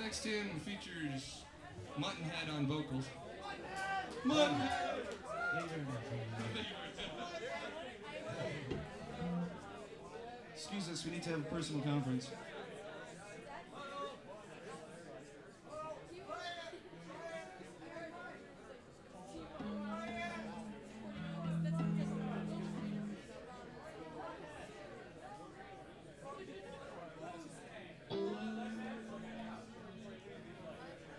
next tune features Muttonhead on vocals. Muttonhead! Excuse us, we need to have a personal conference.